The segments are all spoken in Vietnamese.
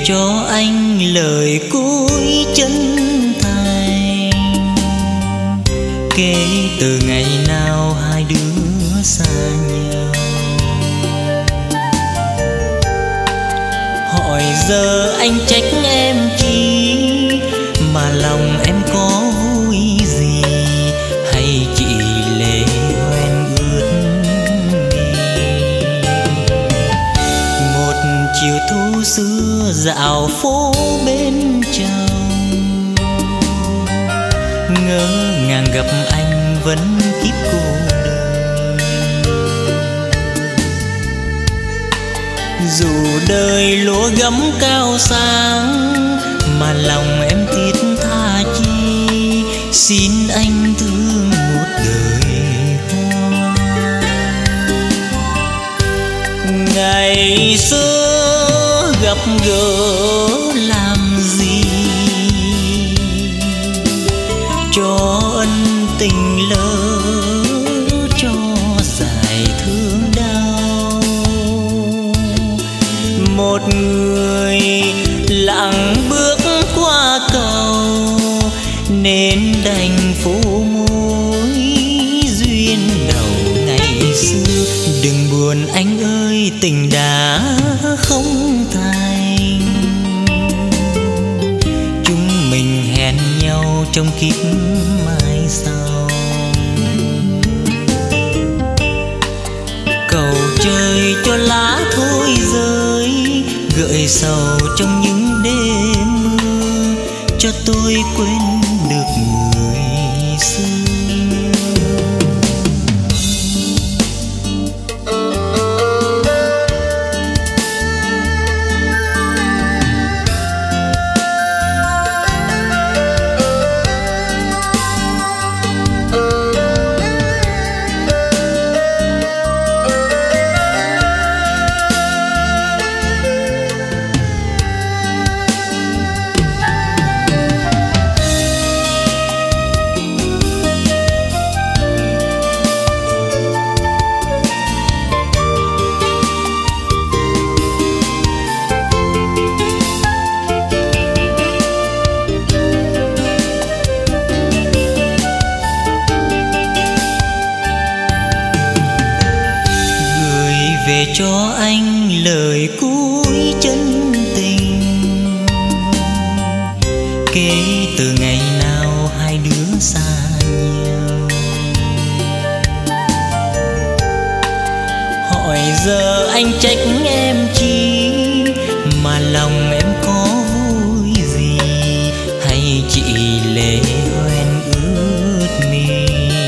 cho anh lời cuối chân thành. Kể từ ngày nào hai đứa xa nhau, hỏi giờ anh trách em chi, mà lòng em có vui gì, hay chỉ lệ hoen ướt mi. Một chiều thu xưa dạo phố bên chồng, ngỡ ngàng gặp anh vẫn kiếp cô đơn. Dù đời lúa gấm cao sang, mà lòng em thiết tha chi, xin anh thương một đời hoa. Ngày xưa gặp gỡ làm gì, cho ân tình lỡ, cho dài thương đau. Một người lặng bước qua cầu, nên đành phủ mối duyên đầu ngày xưa. Đừng buồn anh ơi, tình đã không thành, chúng mình hẹn nhau trong kiếp mai sau. Cầu trời cho lá thôi rơi, gợi sầu trong những đêm mưa, cho tôi quên được người xưa. Về cho anh lời cuối chân tình, kể từ ngày nào hai đứa xa nhau. Hỏi giờ anh trách em chi, mà lòng em có vui gì, hay chỉ lệ hoen ướt mi.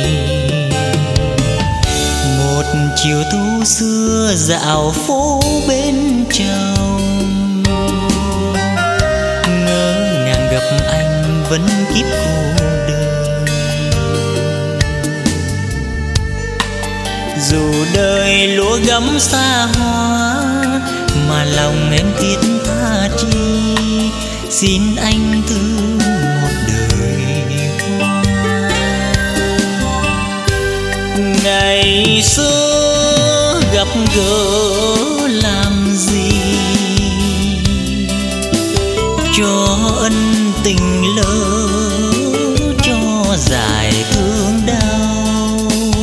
Một chiều thu xưa dạo phố bên chồng, ngỡ ngàng gặp anh vẫn kiếp cô đơn. Dù đời lúa gấm xa hoa, mà lòng em thiết tha chi, xin anh thương một đời hoa. Ngày xưa gặp gỡ làm gì, cho ân tình lỡ, cho dài thương đau.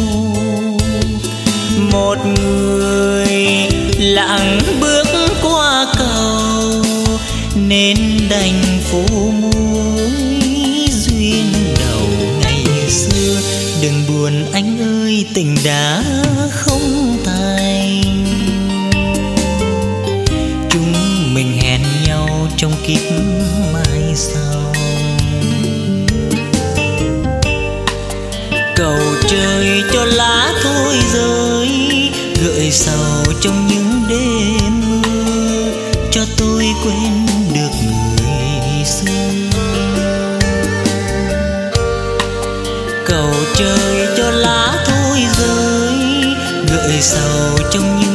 Một người lặng bước qua cầu, nên đành phủ mối duyên đầu ngày xưa. Đừng buồn anh ơi, tình đã không thành, chúng mình hẹn nhau trong kiếp mai sau. Cầu trời cho lá thôi rơi, gợi sầu trong những đêm mưa, cho tôi quên được người xưa. Cầu trời cho lá thôi rơi, gợi sầu trong những